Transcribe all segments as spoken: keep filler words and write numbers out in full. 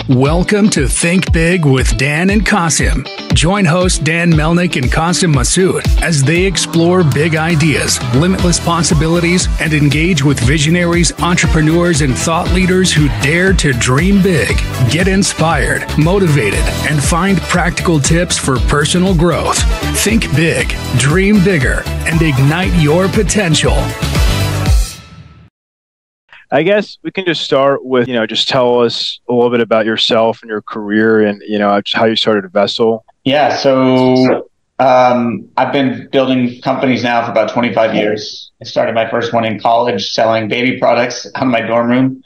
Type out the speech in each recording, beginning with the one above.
Welcome to Think Big with Dan and Qasim. Join host Dan Melnick and Qasim Masood as they explore big ideas, limitless possibilities, and engage with visionaries, entrepreneurs, and thought leaders who dare to dream big, get inspired, motivated, and find practical tips for personal growth. Think big, dream bigger, and ignite your potential. I guess we can just start with, you know, just tell us a little bit about yourself and your career and, you know, just how you started Vessel. Yeah. So um, I've been building companies now for about twenty-five years. I started my first one in college selling baby products out of my dorm room.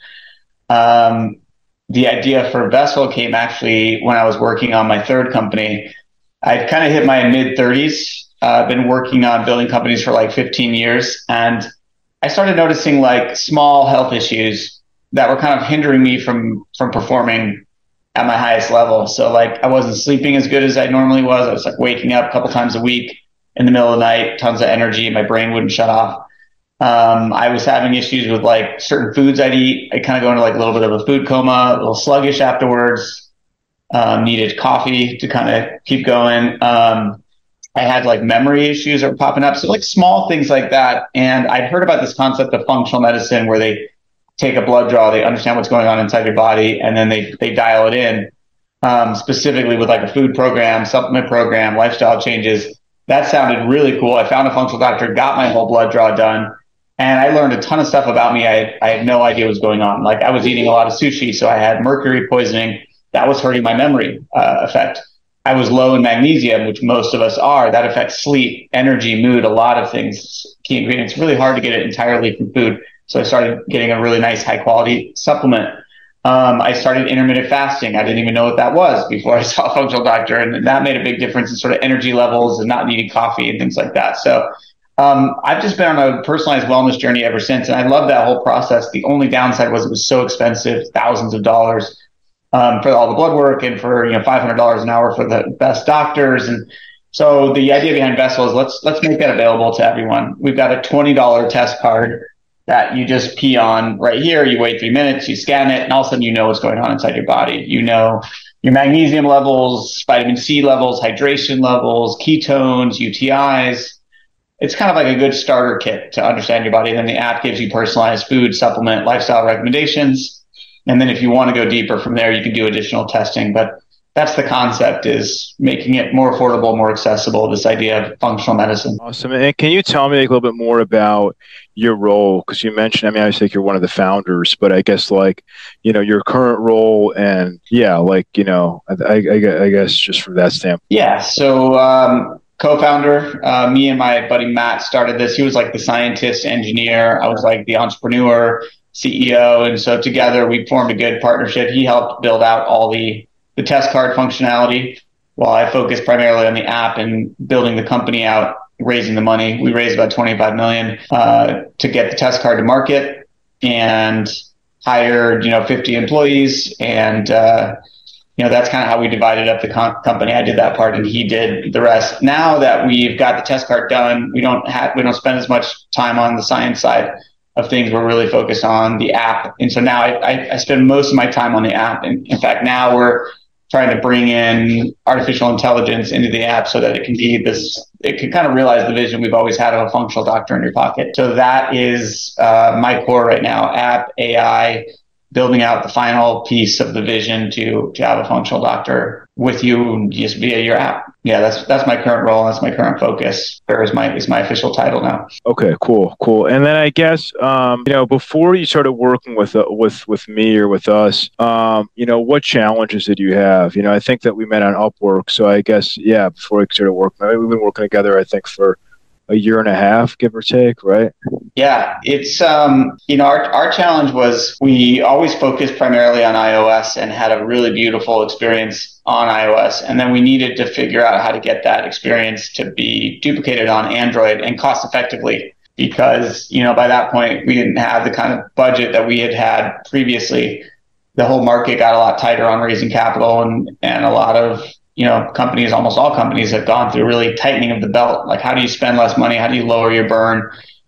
Um, the idea for Vessel came actually when I was working on my third company. I'd kind of hit my mid thirties. Uh, I've been working on building companies for like fifteen years. And I started noticing like small health issues that were kind of hindering me from, from performing at my highest level. So like I wasn't sleeping as good as I normally was. I was like waking up a couple times a week in the middle of the night, tons of energy. My brain wouldn't shut off. Um, I was having issues with like certain foods I'd eat. I kind of go into like a little bit of a food coma, a little sluggish afterwards, um, needed coffee to kind of keep going. Um, I had like memory issues that were popping up. So like small things like that. And I'd heard about this concept of functional medicine where they take a blood draw, they understand what's going on inside your body, and then they, they dial it in, um, specifically with like a food program, supplement program, lifestyle changes. That sounded really cool. I found a functional doctor, got my whole blood draw done, and I learned a ton of stuff about me. I, I had no idea what was going on. Like I was eating a lot of sushi, so I had mercury poisoning. That was hurting my memory uh, effect. I was low in magnesium, which most of us are. That affects sleep, energy, mood, a lot of things, key ingredients. It's really hard to get it entirely from food. So I started getting a really nice high quality supplement. Um, I started intermittent fasting. I didn't even know what that was before I saw a functional doctor. And that made a big difference in sort of energy levels and not needing coffee and things like that. So um, I've just been on a personalized wellness journey ever since. And I love that whole process. The only downside was it was so expensive, thousands of dollars. Um, for all the blood work and for, you know, five hundred dollars an hour for the best doctors. And so the idea behind Vessel is let's, let's make that available to everyone. We've got a twenty dollars test card that you just pee on right here. You wait three minutes, you scan it, and all of a sudden you know what's going on inside your body. You know your magnesium levels, vitamin C levels, hydration levels, ketones, U T Is. It's kind of like a good starter kit to understand your body. And then the app gives you personalized food, supplement, lifestyle recommendations. And then if you want to go deeper from there, you can do additional testing. But that's the concept, is making it more affordable, more accessible, this idea of functional medicine. Awesome. And can you tell me like, a little bit more about your role? Because you mentioned, I mean, I think you're one of the founders, but I guess like, you know, your current role and yeah, like, you know, I, I, I guess just from that standpoint. Yeah. So um, co-founder, uh, me and my buddy Matt started this. He was like the scientist, engineer. I was like the entrepreneur, C E O. And so together we formed a good partnership. He helped build out all the, the test card functionality while I focused primarily on the app and building the company out, raising the money. We raised about twenty-five million uh, to get the test card to market and hired, you know, fifty employees. And, uh, you know, that's kind of how we divided up the com- company. I did that part and he did the rest. Now that we've got the test card done, we don't have, we don't spend as much time on the science side of things. We're really focused on the app. And so now I, I, I spend most of my time on the app. And in fact, now we're trying to bring in artificial intelligence into the app so that it can be this, it can kind of realize the vision we've always had of a functional doctor in your pocket. So that is uh, my core right now, app, A I, building out the final piece of the vision to, to have a functional doctor with you just via your app. Yeah, that's that's my current role. That's my current focus. There is my is my official title now. Okay, cool, cool. And then I guess um, you know, before you started working with uh, with with me or with us, um, you know, what challenges did you have? You know, I think that we met on Upwork, so I guess yeah, before we started working, we've been working together. I think for a year and a half, give or take, right? Yeah, it's, um, you know, our, our challenge was we always focused primarily on iOS and had a really beautiful experience on iOS. And then we needed to figure out how to get that experience to be duplicated on Android and cost effectively, because, you know, by that point, we didn't have the kind of budget that we had had previously. The whole market got a lot tighter on raising capital, and, and a lot of, you know, companies, almost all companies have gone through really tightening of the belt. Like, how do you spend less money? How do you lower your burn?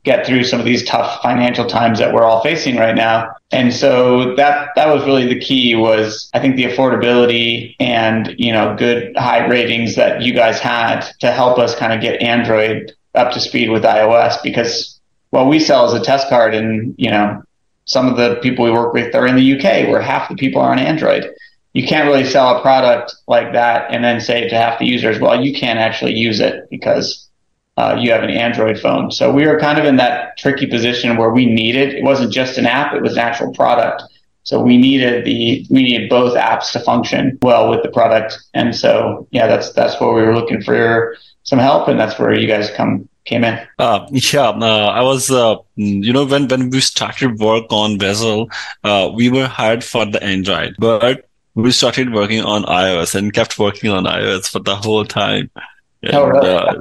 get through some of these tough financial times that we're all facing right now. And so that that was really the key, was I think the affordability and, you know, good high ratings that you guys had to help us kind of get Android up to speed with iOS, because what we sell is a test card, and, you know, some of the people we work with are in the U K where half the people are on Android. You can't really sell a product like that and then say to half the users, well, you can't actually use it because Uh, you have an Android phone. So we were kind of in that tricky position where we needed, it wasn't just an app, it was an actual product. So we needed the, we needed both apps to function well with the product. And so, yeah, that's, that's where we were looking for some help. And that's where you guys come, came in. Uh, yeah, uh, I was, uh, you know, when, when we started work on Vessel, uh, we were hired for the Android, but we started working on iOS and kept working on iOS for the whole time. And, oh, really? uh,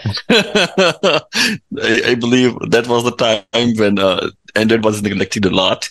I, I believe that was the time when uh, Android was neglected a lot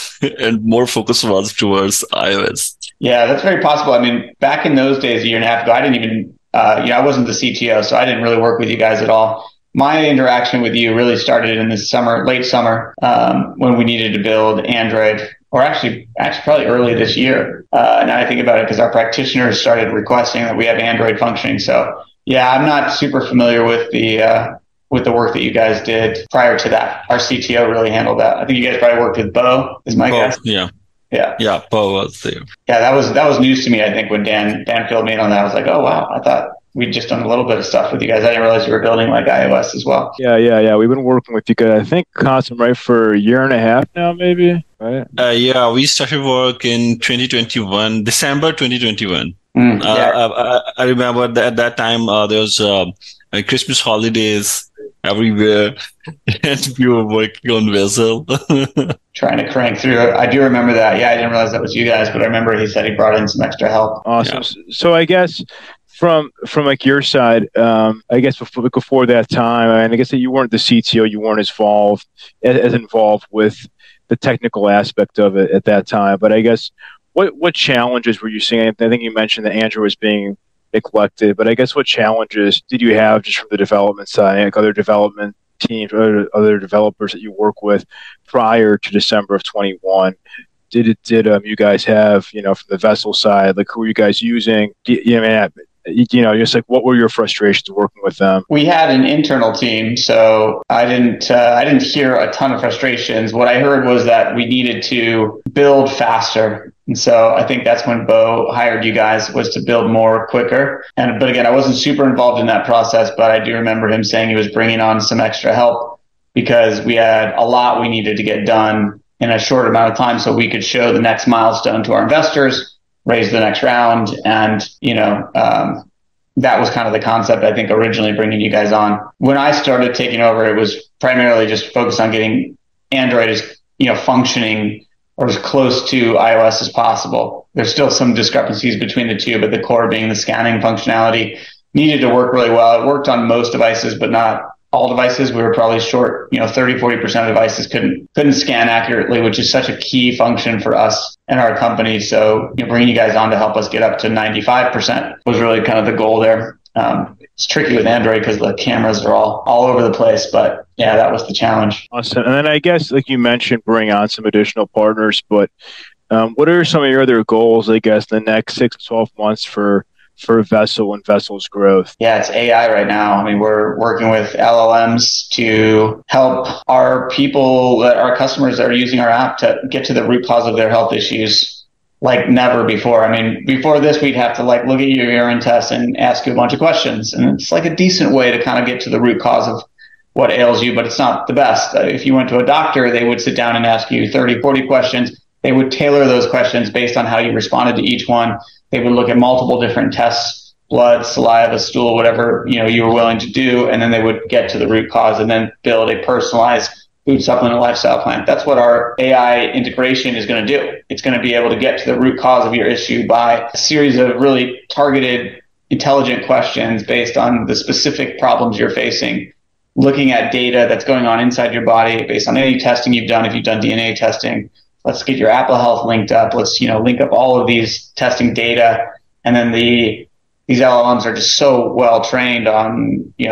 and more focus was towards iOS. Yeah, that's very possible. I mean, back in those days, a year and a half ago, I didn't even, uh, you know, I wasn't the C T O, so I didn't really work with you guys at all. My interaction with you really started in the summer, late summer, um, when we needed to build Android, or actually, actually probably early this year. Uh, now I think about it, because our practitioners started requesting that we have Android functioning. So yeah, I'm not super familiar with the uh, with the work that you guys did prior to that. Our C T O really handled that. I think you guys probably worked with Bo, is my Bo, guess. Yeah. Yeah. Yeah, Bo was there. Yeah, that was that was news to me, I think, when Dan Dan filled me in on that. I was like, oh wow, I thought we'd just done a little bit of stuff with you guys. I didn't realize you were building like iOS as well. Yeah, yeah, yeah. We've been working with you guys, I think, Qasim, right, for a year and a half now, maybe, right? Uh, yeah, we started work in twenty twenty-one, December twenty twenty-one. Mm, yeah. uh, I, I remember that at that time uh, there was uh, Christmas holidays everywhere, and we were working on Vessel. Trying to crank through it. I do remember that. Yeah, I didn't realize that was you guys, but I remember he said he brought in some extra help. Awesome. Yeah. So I guess from from like your side, um, I guess before, before that time, and I guess that you weren't the C T O, you weren't as involved as, as involved with the technical aspect of it at that time. But I guess what what challenges were you seeing? I think you mentioned that Android was being neglected, but I guess what challenges did you have just from the development side, like other development teams, or other developers that you work with prior to December of twenty-one? Did it, did um, you guys have, you know, from the Vessel side, like who were you guys using? You, you know, you know, just like what were your frustrations working with them? We had an internal team, so I didn't uh, I didn't hear a ton of frustrations. What I heard was that we needed to build faster. And so I think that's when Bo hired you guys, was to build more quicker. And but again, I wasn't super involved in that process, but I do remember him saying he was bringing on some extra help because we had a lot we needed to get done in a short amount of time so we could show the next milestone to our investors, raise the next round. And, you know, um, that was kind of the concept, I think, originally bringing you guys on. When I started taking over, it was primarily just focused on getting Android as, you know, functioning or as close to iOS as possible. There's still some discrepancies between the two, but the core being the scanning functionality needed to work really well. It worked on most devices, but not all devices. We were probably short, you know, thirty, forty percent of devices couldn't couldn't scan accurately, which is such a key function for us and our company. So, you know, bringing you guys on to help us get up to ninety-five percent was really kind of the goal there. Um, it's tricky with Android because the cameras are all, all over the place, but yeah, that was the challenge. Awesome. And then I guess, like you mentioned, bring on some additional partners, but um, what are some of your other goals, I guess, the next six to twelve months for for Vessel and Vessel's growth? Yeah, it's A I right now. I mean, we're working with L L Ms to help our people, our customers that are using our app to get to the root cause of their health issues like never before. I mean, before this, we'd have to like look at your urine test and ask you a bunch of questions. And it's like a decent way to kind of get to the root cause of what ails you, but it's not the best. Uh, if you went to a doctor, they would sit down and ask you thirty, forty questions. They would tailor those questions based on how you responded to each one. They would look at multiple different tests, blood, saliva, stool, whatever, you know, you were willing to do. And then they would get to the root cause and then build a personalized food supplement lifestyle plan. That's what our A I integration is going to do. It's going to be able to get to the root cause of your issue by a series of really targeted, intelligent questions based on the specific problems you're facing, looking at data that's going on inside your body based on any testing you've done. If you've done D N A testing, let's get your Apple Health linked up. Let's, you know, link up all of these testing data. And then the, these L L Ms are just so well trained on, you know,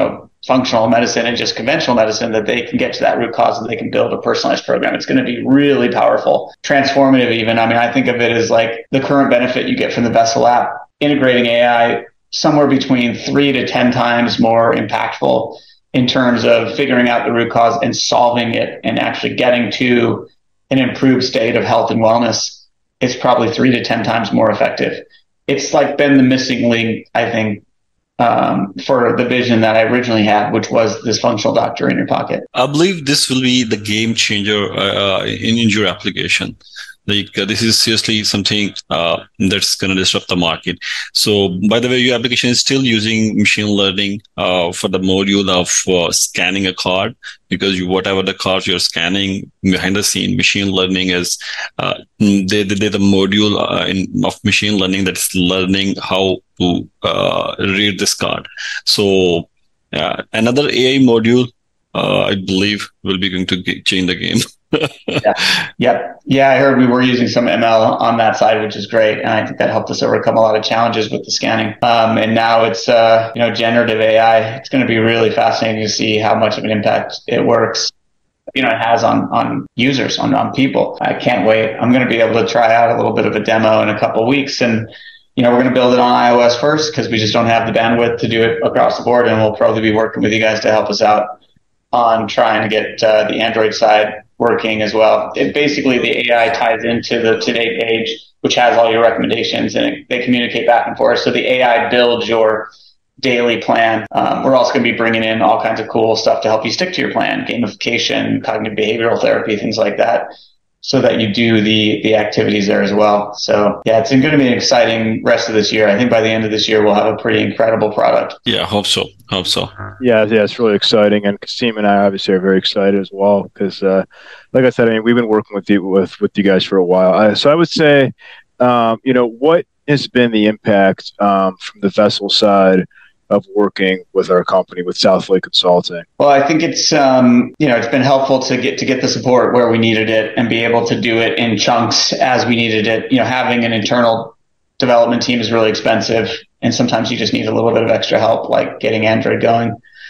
functional medicine and just conventional medicine, that they can get to that root cause and they can build a personalized program. It's going to be really powerful, transformative even. I mean, I think of it as like the current benefit you get from the Vessel app, integrating A I somewhere between three to ten times more impactful in terms of figuring out the root cause and solving it and actually getting to an improved state of health and wellness. It's probably three to ten times more effective. It's like been the missing link, I think, um, for the vision that I originally had, which was this functional doctor in your pocket. I believe this will be the game changer uh, in, in your application. Like uh, this is seriously something uh, that's going to disrupt the market. So, by the way, your application is still using machine learning uh, for the module of uh, scanning a card, because you, whatever the card you're scanning behind the scene, machine learning is uh, they, they, they're the module uh, in, of machine learning that's learning how to uh, read this card. So, uh, another A I module, uh, I believe, will be going to get, change the game. yeah. Yep. Yeah, I heard we were using some M L on that side, which is great. And I think that helped us overcome a lot of challenges with the scanning. Um, and now it's, uh, you know, generative A I. It's going to be really fascinating to see how much of an impact it works, you know, it has on, on users, on, on people. I can't wait. I'm going to be able to try out a little bit of a demo in a couple of weeks. And, you know, we're going to build it on iOS first because we just don't have the bandwidth to do it across the board. And we'll probably be working with you guys to help us out on trying to get uh, the Android side working as well. It basically, the A I ties into the Today page, which has all your recommendations, and it, they communicate back and forth. So the A I builds your daily plan. Um, we're also going to be bringing in all kinds of cool stuff to help you stick to your plan, gamification, cognitive behavioral therapy, things like that, so that you do the the activities there as well. So yeah, it's going to be an exciting rest of this year. I think by the end of this year, we'll have a pretty incredible product. Yeah, hope so. Hope so. Yeah, yeah, it's really exciting, and Kasim and I obviously are very excited as well because, uh, like I said, I mean, we've been working with you with with you guys for a while. I, so I would say, um, you know, what has been the impact um, from the Vessel side of working with our company, with Southlake Consulting? Well, I think it's, um, you know, it's been helpful to get to get the support where we needed it and be able to do it in chunks as we needed it. You know, having an internal development team is really expensive, and sometimes you just need a little bit of extra help, like getting Android going.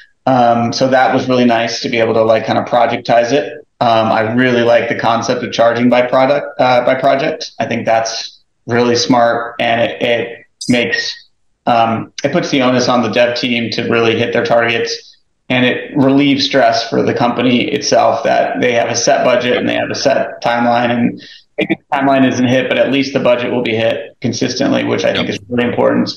Um, so that was really nice to be able to like kind of projectize it. Um, I really like the concept of charging by product, uh, by project. I think that's really smart, and it, it makes Um, it puts the onus on the dev team to really hit their targets, and it relieves stress for the company itself that they have a set budget and they have a set timeline, and maybe the timeline isn't hit, but at least the budget will be hit consistently, which I think is really important.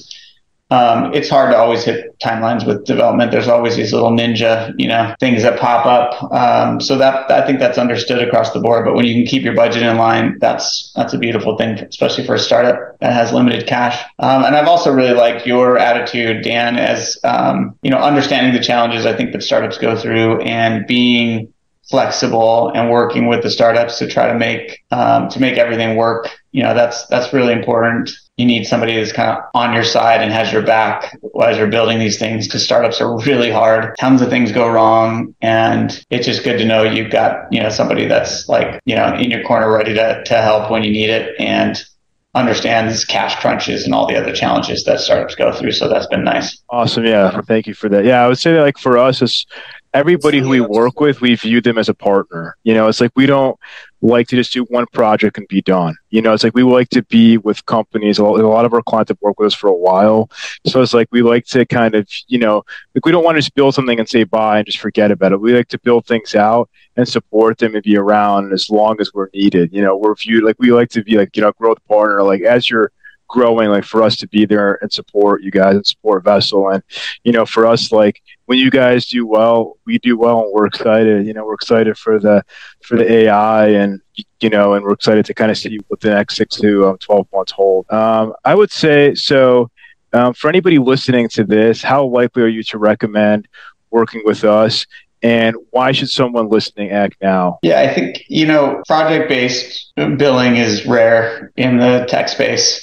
Um, it's hard to always hit timelines with development. There's always these little ninja, you know, things that pop up. Um, so that, I think that's understood across the board, but when you can keep your budget in line, that's, that's a beautiful thing, especially for a startup that has limited cash. Um, and I've also really liked your attitude, Dan, as, um, you know, understanding the challenges I think that startups go through and being flexible and working with the startups to try to make, um, to make everything work. You know, that's, that's really important. You need somebody that's kind of on your side and has your back as you're building these things, because startups are really hard. Tons of things go wrong, and it's just good to know you've got, you know, somebody that's like, you know, in your corner ready to, to help when you need it and understands cash crunches and all the other challenges that startups go through. So that's been nice. Awesome. Yeah. Thank you for that. Yeah. I would say that, like, for us, it's everybody who we work with, we view them as a partner. You know, it's like we don't like to just do one project and be done. You know, it's like we like to be with companies. A lot of our clients have worked with us for a while. So it's like we like to kind of, you know, like we don't want to just build something and say bye and just forget about it. We like to build things out and support them and be around as long as we're needed. You know, we're viewed like we like to be like, you know, growth partner. Like as you're growing, like for us to be there and support you guys and support Vessel. And, you know, for us, like when you guys do well, we do well, and we're excited. You know, we're excited for the for the A I, and, you know, and we're excited to kind of see what the next six to um, twelve months hold. Um, I would say, so um, for anybody listening to this, how likely are you to recommend working with us? And why should someone listening act now? Yeah, I think, you know, project-based billing is rare in the tech space.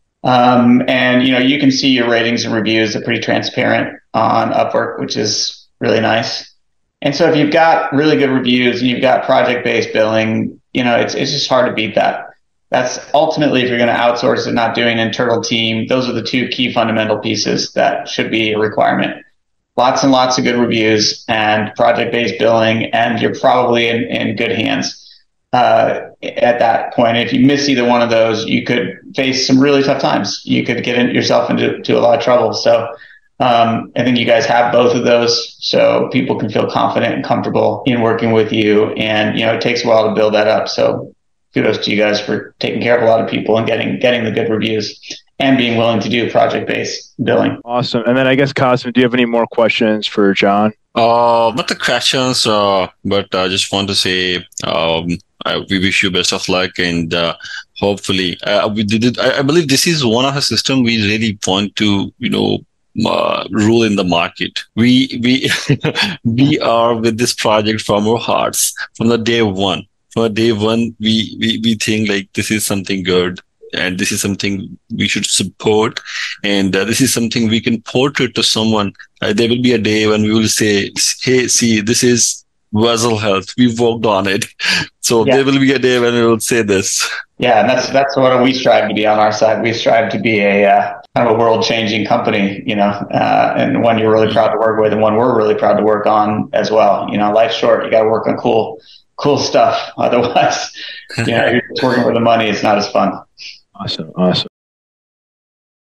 Um, and, you know, you can see your ratings and reviews are pretty transparent on Upwork, which is really nice. And so if you've got really good reviews and you've got project-based billing, you know, it's it's just hard to beat that. That's ultimately, if you're going to outsource and not doing an internal team, those are the two key fundamental pieces that should be a requirement. lots and lots of good reviews and project-based billing, and you're probably in, in good hands. Uh, at that point, if you miss either one of those, you could face some really tough times. You could get in, yourself into to a lot of trouble. So um, I think you guys have both of those, so people can feel confident and comfortable in working with you. And, you know, it takes a while to build that up. So kudos to you guys for taking care of a lot of people and getting getting the good reviews and being willing to do project-based billing. Awesome. And then I guess, Qasim, do you have any more questions for John? Uh, not the questions, uh, but I just want to say um, I, we wish you best of luck, and uh, hopefully, uh, we did. I, I believe this is one of the system we really want to, you know, uh, rule in the market. We we we are with this project from our hearts from the day one. From the day one, we we we think like this is something good. And this is something we should support. And uh, this is something we can portray to someone. Uh, there will be a day when we will say, hey, see, this is Vessel Health. We've worked on it. So yeah. There will be a day when we will say this. Yeah, and that's that's what we strive to be on our side. We strive to be a uh, kind of a world-changing company, you know, uh, and one you're really proud to work with and one we're really proud to work on as well. You know, life's short. You got to work on cool, cool stuff. Otherwise, you know, you're just working for the money. It's not as fun. Awesome. Awesome.